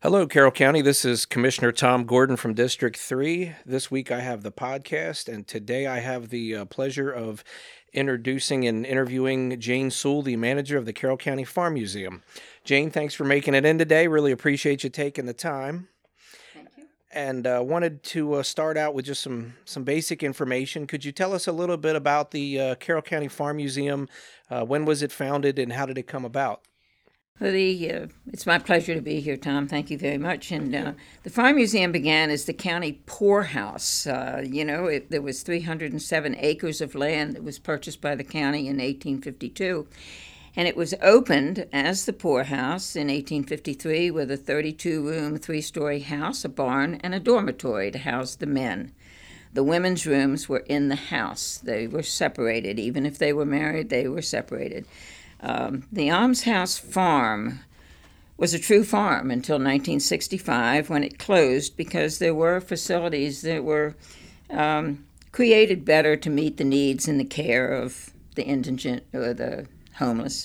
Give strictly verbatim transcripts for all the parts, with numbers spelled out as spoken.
Hello, Carroll County. This is Commissioner Tom Gordon from District three. This week I have the podcast, and today I have the uh, pleasure of introducing and interviewing Jane Sewell, the manager of the Carroll County Farm Museum. Jane, thanks for making it in today. Really appreciate you taking the time. Thank you. And uh, wanted to uh, start out with just some, some basic information. Could you tell us a little bit about the uh, Carroll County Farm Museum? Uh, when was it founded, and how did it come about? Well, the, uh, it's my pleasure to be here, Tom. Thank you very much. And uh, the Farm Museum began as the county poorhouse. Uh, you know, it, there was three hundred seven acres of land that was purchased by the county in eighteen fifty-two. And it was opened as the poorhouse in eighteen fifty-three with a thirty-two room, three-story house, a barn, and a dormitory to house the men. The women's rooms were in the house. They were separated. Even if they were married, they were separated. Um, the Almshouse Farm was a true farm until nineteen sixty-five, when it closed because there were facilities that were um, created better to meet the needs and the care of the indigent or the homeless.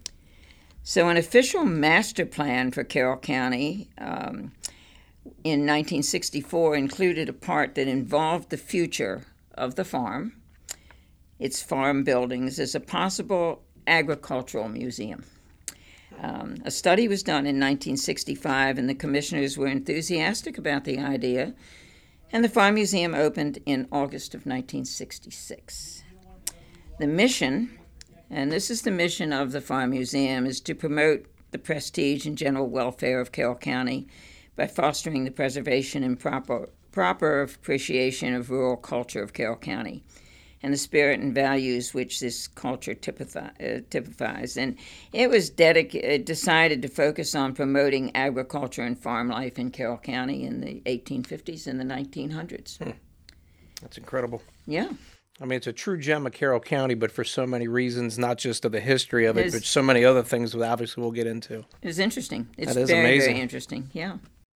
So an official master plan for Carroll County um, in nineteen sixty-four included a part that involved the future of the farm, its farm buildings, as a possible agricultural museum. Um, a study was done in nineteen sixty-five, and the commissioners were enthusiastic about the idea, and the Farm Museum opened in August of nineteen sixty-six. The mission, and this is the mission of the Farm Museum, is to promote the prestige and general welfare of Carroll County by fostering the preservation and proper, proper appreciation of rural culture of Carroll County, and the spirit and values which this culture typifi- uh, typifies. And it was dedic- uh, decided to focus on promoting agriculture and farm life in Carroll County in the eighteen fifties and the nineteen hundreds. Hmm. That's incredible. Yeah. I mean, it's a true gem of Carroll County, but for so many reasons, not just of the history of it, It is- but so many other things that obviously we'll get into. It was interesting. It's That is very, amazing. very interesting. Yeah.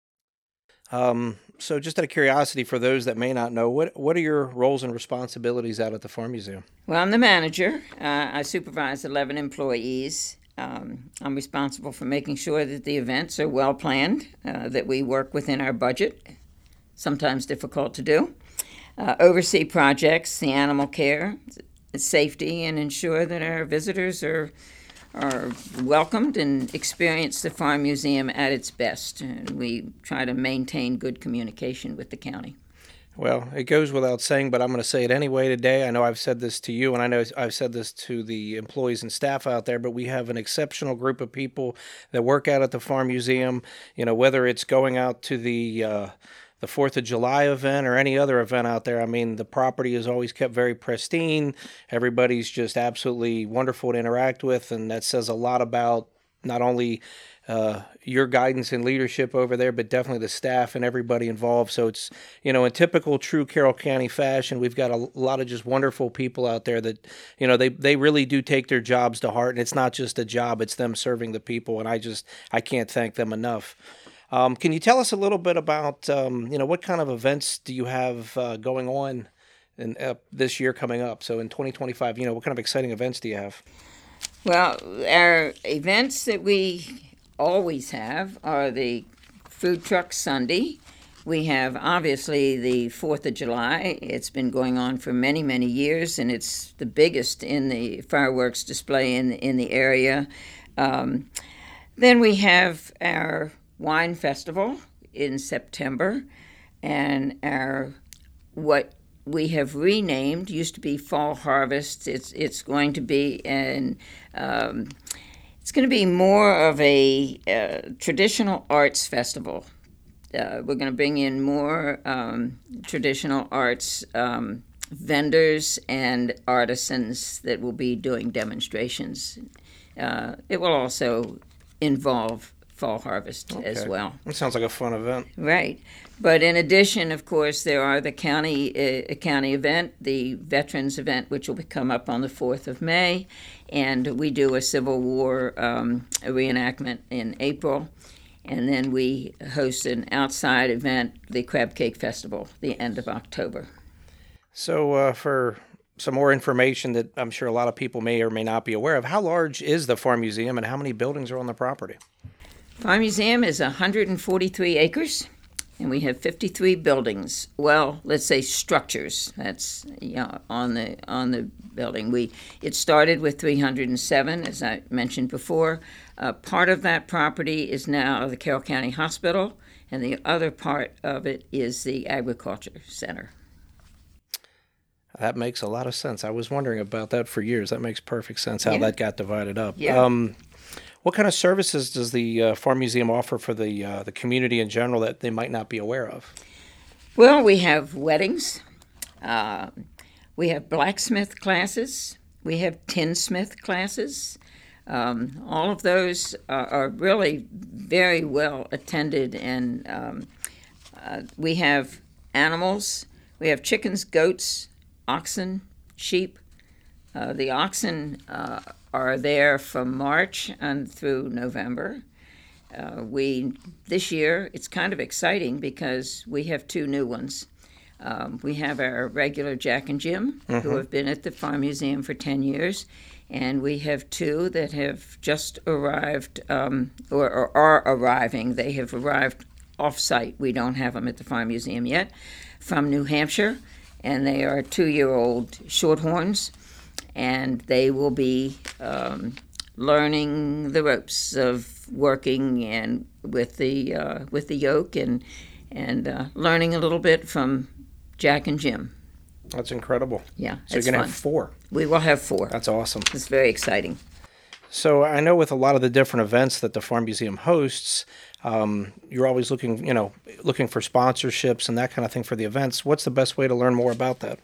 Um, so just out of curiosity, for those that may not know, what what are your roles and responsibilities out at the Farm Museum? Well, I'm the manager. Uh, I supervise eleven employees. Um, I'm responsible for making sure that the events are well planned, uh, that we work within our budget, sometimes difficult to do, uh, oversee projects, the animal care, safety, and ensure that our visitors are are welcomed and experience the Farm Museum at its best. And we try to maintain good communication with the county. Well, it goes without saying, but I'm going to say it anyway today. I know I've said this to you, and I know I've said this to the employees and staff out there, but we have an exceptional group of people that work out at the Farm Museum. You know, whether it's going out to the uh, the Fourth of July event or any other event out there, I mean, the property is always kept very pristine. Everybody's just absolutely wonderful to interact with, and that says a lot about not only uh, your guidance and leadership over there, but definitely the staff and everybody involved. So it's, you know, in typical true Carroll County fashion, we've got a lot of just wonderful people out there that, you know, they, they really do take their jobs to heart, and it's not just a job, it's them serving the people, and I just, I can't thank them enough. Um, can you tell us a little bit about, um, you know, what kind of events do you have uh, going on in, uh, this year coming up? So in twenty twenty-five, you know, what kind of exciting events do you have? Well, our events that we always have are the Food Truck Sunday. We have, obviously, the Fourth of July. It's been going on for many, many years, and it's the biggest in the fireworks display in, in the area. Um, then we have our Wine Festival in September, and our what we have renamed, used to be Fall Harvest. It's it's going to be an um, it's going to be more of a uh, traditional arts festival. Uh, we're going to bring in more um, traditional arts um, vendors and artisans that will be doing demonstrations. Uh, it will also involve Fall Harvest Okay. as well. That sounds like a fun event. Right. But in addition, of course, there are the county uh, county event, the Veterans event, which will come up on the fourth of May, and we do a Civil War um, reenactment in April, and then we host an outside event, the Crab Cake Festival, the end of October. So uh, for some more information that I'm sure a lot of people may or may not be aware of, how large is the Farm Museum, and how many buildings are on the property? Farm Museum is one hundred forty-three acres, and we have fifty-three buildings. Well, let's say structures. That's you know, on the on the building. We it started with three hundred seven, as I mentioned before. Uh, part of that property is now the Carroll County Hospital, and the other part of it is the Agriculture Center. That makes a lot of sense. I was wondering about that for years. That makes perfect sense how Yeah. that got divided up. Yeah. Um, what kind of services does the uh, Farm Museum offer for the uh, the community in general that they might not be aware of? Well, we have weddings. Uh, we have blacksmith classes. We have tinsmith classes. Um, all of those are, are really very well attended, and um, uh, we have animals. We have chickens, goats, oxen, sheep. Uh, the oxen uh, are there from March and through November. Uh, we this year it's kind of exciting because we have two new ones. Um, we have our regular Jack and Jim, Mm-hmm. who have been at the Farm Museum for ten years, and we have two that have just arrived um, or, or are arriving. They have arrived off-site. We don't have them at the Farm Museum yet, from New Hampshire, and they are two-year-old shorthorns, and they will be um, learning the ropes of working and with the uh, with the yoke and and uh, learning a little bit from Jack and Jim. That's incredible. Yeah, So it's you're going fun. to have four. We will have four. That's awesome. It's very exciting. So I know with a lot of the different events that the Farm Museum hosts, um, you're always looking, you know, looking for sponsorships and that kind of thing for the events. What's the best way to learn more about that?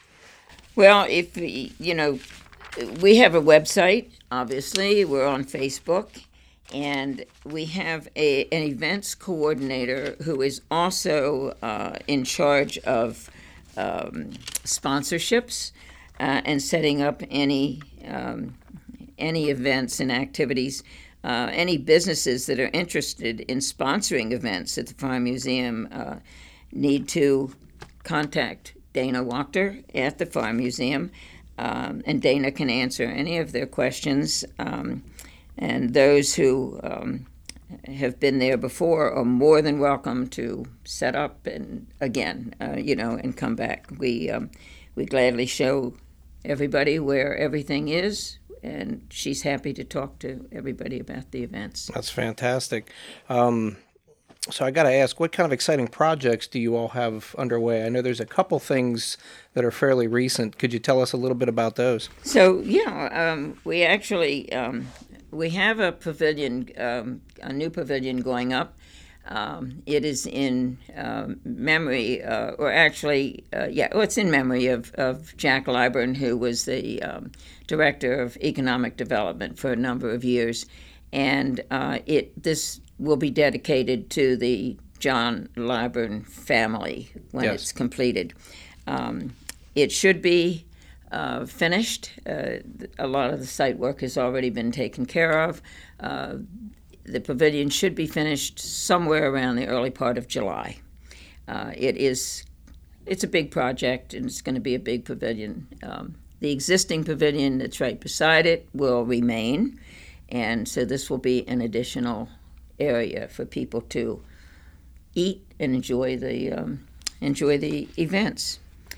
Well, if you know, we have a website. Obviously, we're on Facebook, and we have a an events coordinator who is also uh, in charge of um, sponsorships uh, and setting up any um, any events and activities. Uh, any businesses that are interested in sponsoring events at the Farm Museum uh, need to contact Dana Wachter at the Farm Museum, um, and Dana can answer any of their questions. Um, and those who um, have been there before are more than welcome to set up and again, uh, you know, and come back. We um, we gladly show everybody where everything is, and she's happy to talk to everybody about the events. That's fantastic. Um, so I got to ask, what kind of exciting projects do you all have underway? I know there's a couple things that are fairly recent. Could you tell us a little bit about those? So yeah, um, we actually um, we have a pavilion, um, a new pavilion going up. Um, it is in um, memory, uh, or actually, uh, yeah, well, it's in memory of, of Jack Liburn, who was the um, director of economic development for a number of years, and uh, it this will be dedicated to the John Liburn family when Yes. it's completed. Um, it should be uh, finished. Uh, a lot of the site work has already been taken care of. Uh, the pavilion should be finished somewhere around the early part of July. Uh, it is, it's a big project, and it's going to be a big pavilion. Um, the existing pavilion that's right beside it will remain, and so this will be an additional area for people to eat and enjoy the um, enjoy the events.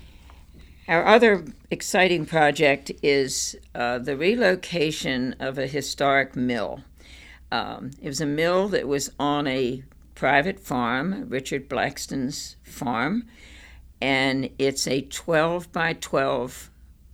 Our other exciting project is uh, the relocation of a historic mill. Um, it was a mill that was on a private farm, Richard Blackston's farm, and it's a twelve by twelve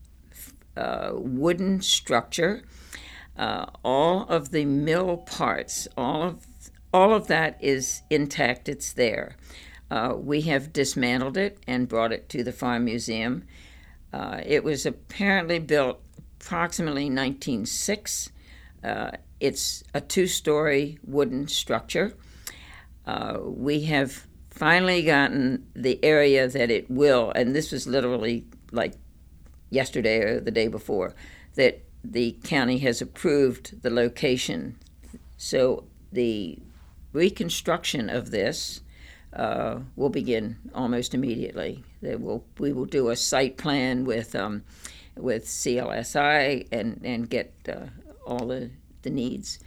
uh, wooden structure. Uh, all of the mill parts, all of all of that is intact. It's there. Uh, we have dismantled it and brought it to the Farm Museum. Uh, it was apparently built approximately nineteen oh six. Uh, it's a two-story wooden structure. Uh, we have finally gotten the area that it will, and this was literally like yesterday or the day before, that the county has approved the location. So the reconstruction of this uh, will begin almost immediately. They will, we will do a site plan with um, with C L S I and, and get uh, all the, the needs.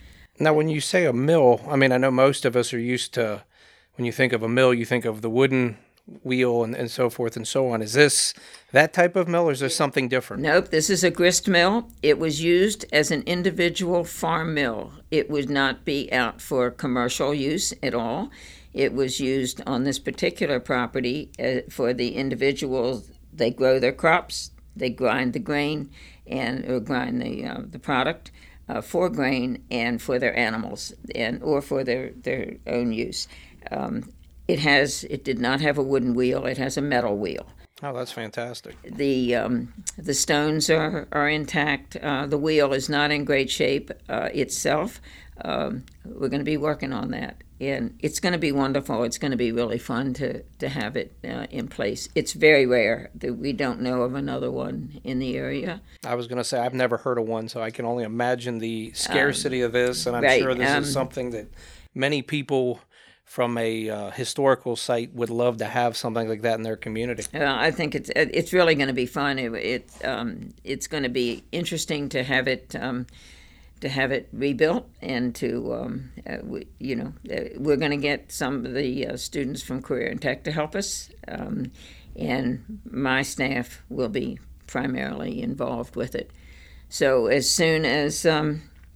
Now, when you say a mill, I mean, I know most of us are used to, when you think of a mill, you think of the wooden wheel and, and so forth and so on. Is this that type of mill, or is there something different? Nope, this is a grist mill. It was used as an individual farm mill. It would not be out for commercial use at all. It was used on this particular property uh, for the individuals. They grow their crops, they grind the grain, and or grind the uh, the product uh, for grain and for their animals, and or for their, their own use. Um, it has it did not have a wooden wheel. It has a metal wheel. Oh, that's fantastic. The um, the stones are, are intact. Uh, the wheel is not in great shape uh, itself. Um, we're going to be working on that. And it's going to be wonderful. It's going to be really fun to, to have it uh, in place. It's very rare that we don't know of another one in the area. I was going to say, I've never heard of one, so I can only imagine the scarcity um, of this, and I'm right, sure this um, is something that many people from a uh, historical site would love to have something like that in their community. Uh, I think it's it's really going to be fun. It, it um, it's going to be interesting to have it um, to have it rebuilt, and to um, uh, we, you know uh, we're going to get some of the uh, students from Career and Tech to help us, um, and my staff will be primarily involved with it. So as soon as um,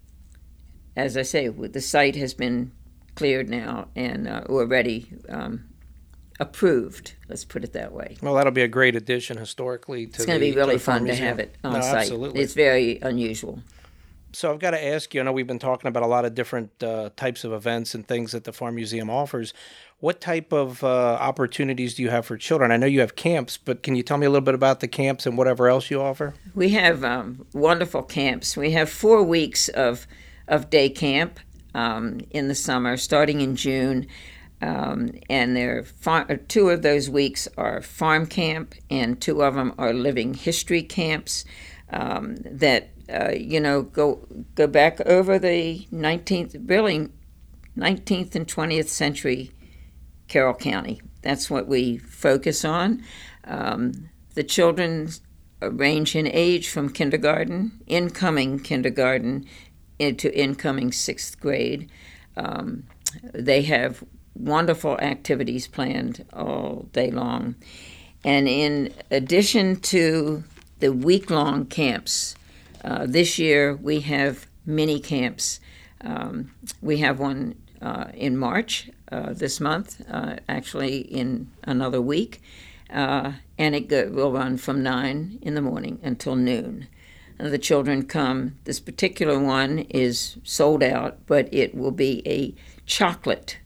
as I say, the site has been cleared now and uh, already um, approved. Let's put it that way. Well, that'll be a great addition historically to It's going to the, be really to fun to museum. have it on no, site. Absolutely. It's very unusual. So I've got to ask you, I know we've been talking about a lot of different uh, types of events and things that the Farm Museum offers. What type of uh, opportunities do you have for children? I know you have camps, but can you tell me a little bit about the camps and whatever else you offer? We have um, wonderful camps. We have four weeks of, of day camp um, in the summer, starting in June. Um, and there far- two of those weeks are farm camp, and two of them are living history camps um, that Uh, you know, go go back over the nineteenth, really nineteenth and twentieth century Carroll County. That's what we focus on. Um, the children range in age from kindergarten, incoming kindergarten, into incoming sixth grade. Um, they have wonderful activities planned all day long. And in addition to the week-long camps, Uh, this year we have mini camps. Um, we have one uh, in March uh, this month, uh, actually in another week, uh, and it go- will run from nine in the morning until noon. Uh, the children come. This particular one is sold out, but it will be a chocolate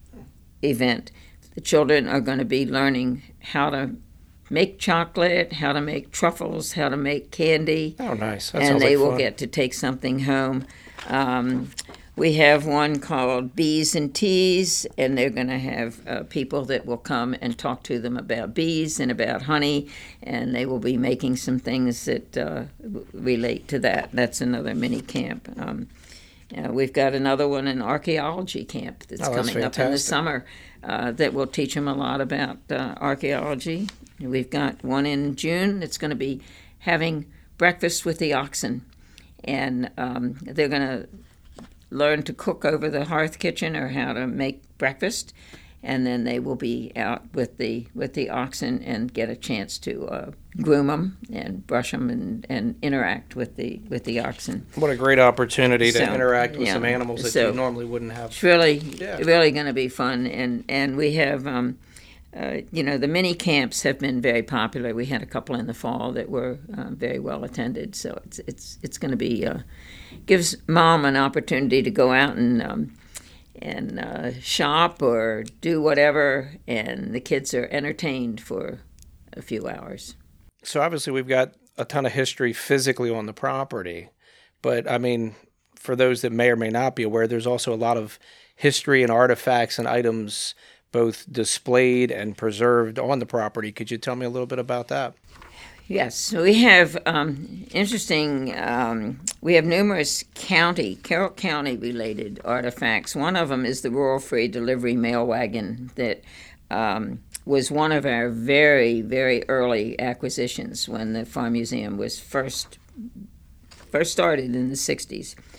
event. The children are going to be learning how to make chocolate, how to make truffles, how to make candy. Oh, nice. That and sounds they like will fun. get to take something home. Um, we have one called Bees and Teas, and they're going to have uh, people that will come and talk to them about bees and about honey, and they will be making some things that uh, relate to that. That's another mini camp. Um, uh, we've got another one, an archaeology camp that's Oh, that's coming up in the fantastic. summer uh, that will teach them a lot about uh, archaeology. We've got one in June that's going to be having breakfast with the oxen, and um, they're going to learn to cook over the hearth kitchen or how to make breakfast, and then they will be out with the with the oxen and get a chance to uh, groom them and brush them and, and interact with the with the oxen. What a great opportunity to So, interact with yeah. some animals that So, you normally wouldn't have. It's really Yeah. really going to be fun, and and we have. Um, Uh, you know, the mini camps have been very popular. We had a couple in the fall that were uh, very well attended. So it's it's it's going to be uh, gives mom an opportunity to go out and um, and uh, shop or do whatever, and the kids are entertained for a few hours. So obviously we've got a ton of history physically on the property, but I mean, for those that may or may not be aware, there's also a lot of history and artifacts and items both displayed and preserved on the property. Could you tell me a little bit about that? Yes, so we have um, interesting, um, we have numerous county, Carroll County related artifacts. One of them is the Rural Free Delivery Mail Wagon that um, was one of our very, very early acquisitions when the Farm Museum was first, first started in the sixties.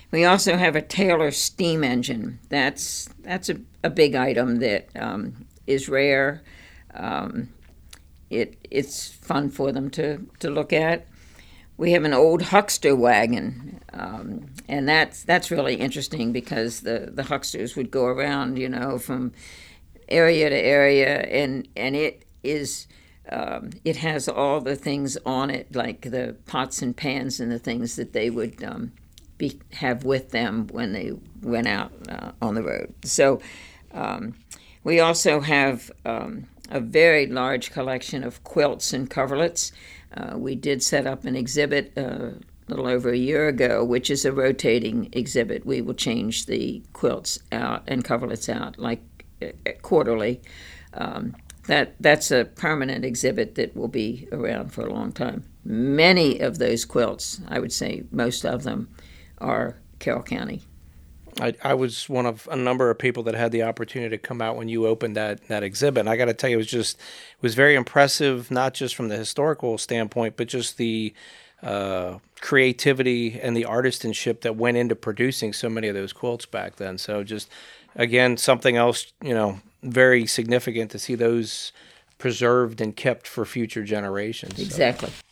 We also have a Taylor steam engine. That's that's a, a big item that um, is rare. Um, it it's fun for them to, to look at. We have an old huckster wagon, um, and that's that's really interesting because the, the hucksters would go around, you know, from area to area, and and it is um, it has all the things on it, like the pots and pans and the things that they would um, be have with them when they went out uh, on the road. So um, we also have um, a very large collection of quilts and coverlets. Uh, we did set up an exhibit uh, a little over a year ago, which is a rotating exhibit. We will change the quilts out and coverlets out like uh, quarterly. Um, that that's a permanent exhibit that will be around for a long time. Many of those quilts, I would say most of them, are Carroll County. I, I was one of a number of people that had the opportunity to come out when you opened that, that exhibit. And I got to tell you, it was just, it was very impressive, not just from the historical standpoint, but just the uh, creativity and the artisanship that went into producing so many of those quilts back then. So just, again, something else, you know, very significant to see those preserved and kept for future generations. Exactly. So.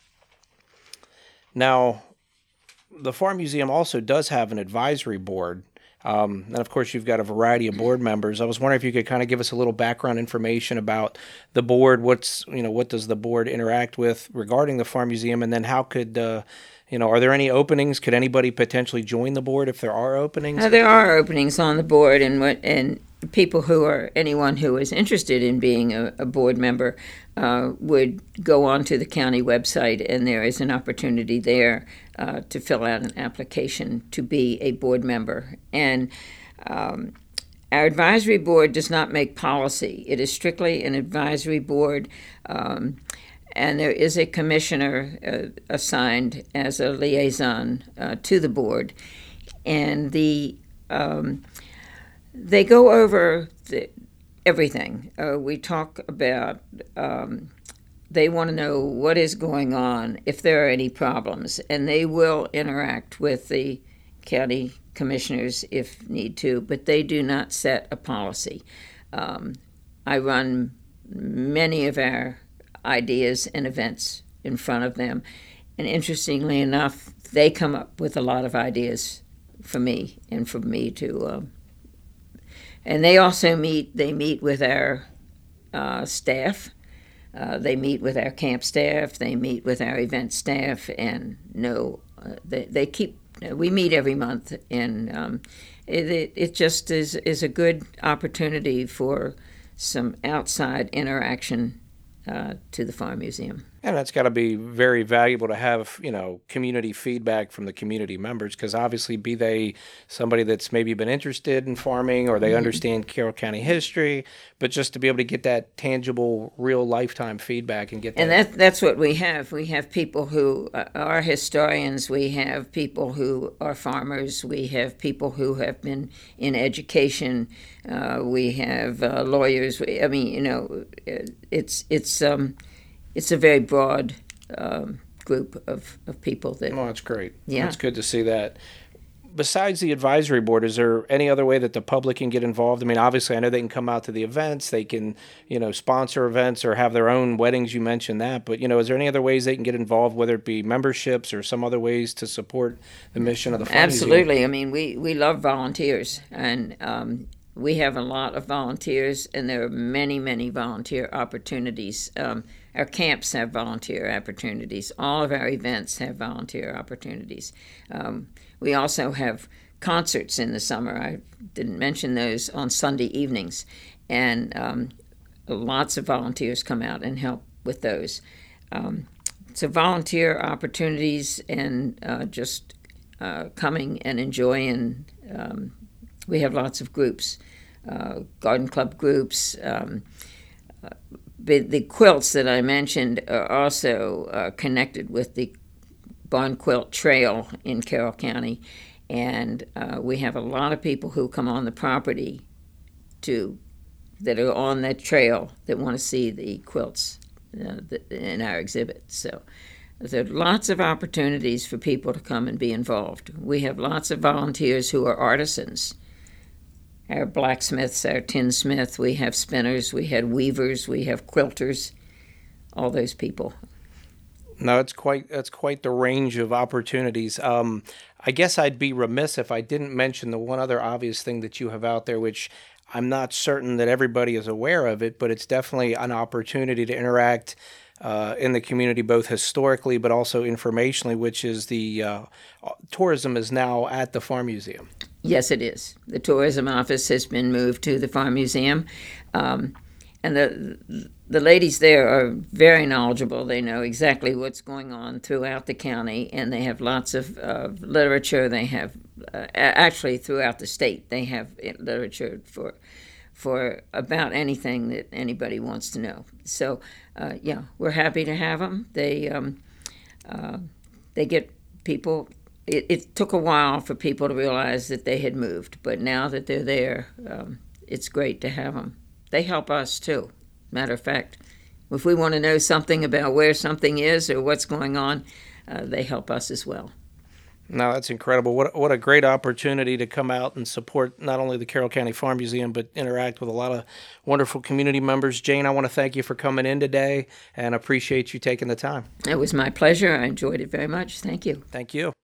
Now, the Farm Museum also does have an advisory board. Um, and of course, you've got a variety of board members. I was wondering if you could kind of give us a little background information about the board. What's, you know, what does the board interact with regarding the Farm Museum? And then how could, uh, you know, are there any openings? Could anybody potentially join the board if there are openings? Uh, there are openings on the board, and what and people who are, anyone who is interested in being a, a board member uh, would go onto the county website, and there is an opportunity there uh, to fill out an application to be a board member. And um, our advisory board does not make policy. It is strictly an advisory board, um, and there is a commissioner uh, assigned as a liaison uh, to the board. And the um, They go over the, everything. Uh, we talk about, um, they want to know what is going on, if there are any problems, and they will interact with the county commissioners if need to, but they do not set a policy. Um, I run many of our ideas and events in front of them, and interestingly enough, they come up with a lot of ideas for me and for me to uh, And they also meet, they meet with our uh, staff. Uh, they meet with our camp staff. They meet with our event staff. And no, uh, they, they keep, we meet every month. And um, it, it, it just is, is a good opportunity for some outside interaction uh, to the Farm Museum. And that's got to be very valuable to have, you know, community feedback from the community members, because obviously be they somebody that's maybe been interested in farming or they mm-hmm. understand Carroll County history, but just to be able to get that tangible, real lifetime feedback and get that. And that, that's what we have. We have people who are historians. We have people who are farmers. We have people who have been in education. Uh, we have uh, lawyers. I mean, you know, it's, it's, um, It's a very broad um, group of, of people that... Oh, that's great. Yeah. It's good to see that. Besides the advisory board, is there any other way that the public can get involved? I mean, obviously, I know they can come out to the events. They can, you know, sponsor events or have their own weddings. You mentioned that. But, you know, is there any other ways they can get involved, whether it be memberships or some other ways to support the mission of the Farm Absolutely. Museum? I mean, we, we love volunteers. And um, we have a lot of volunteers, and there are many, many volunteer opportunities. Um, Our camps have volunteer opportunities. All of our events have volunteer opportunities. Um, we also have concerts in the summer. I didn't mention those on Sunday evenings. And um, lots of volunteers come out and help with those. Um, so volunteer opportunities and uh, just uh, coming and enjoying. Um, we have lots of groups, uh, garden club groups, um, uh, But the quilts that I mentioned are also uh, connected with the Barn Quilt Trail in Carroll County, and uh, we have a lot of people who come on the property to that are on that trail that want to see the quilts uh, in our exhibit. So There are lots of opportunities for people to come and be involved. We have lots of volunteers who are artisans. Our blacksmiths, our tinsmiths, we have spinners, we have weavers, we have quilters, all those people. No, it's quite that's quite the range of opportunities. Um, I guess I'd be remiss if I didn't mention the one other obvious thing that you have out there, which I'm not certain that everybody is aware of it, but it's definitely an opportunity to interact uh, in the community, both historically but also informationally, which is the uh, tourism is now at the Farm Museum. Yes, it is. The tourism office has been moved to the Farm Museum. Um, And the the ladies there are very knowledgeable. They know exactly what's going on throughout the county, and they have lots of uh, literature. They have uh, actually throughout the state. They have literature for for about anything that anybody wants to know. So, uh, yeah, we're happy to have them. They um, uh, they get people. It, it took a while for people to realize that they had moved, but now that they're there, um, it's great to have them. They help us, too. Matter of fact, if we want to know something about where something is or what's going on, uh, they help us as well. No, that's incredible. What what a great opportunity to come out and support not only the Carroll County Farm Museum, but interact with a lot of wonderful community members. Jane, I want to thank you for coming in today and appreciate you taking the time. It was my pleasure. I enjoyed it very much. Thank you. Thank you.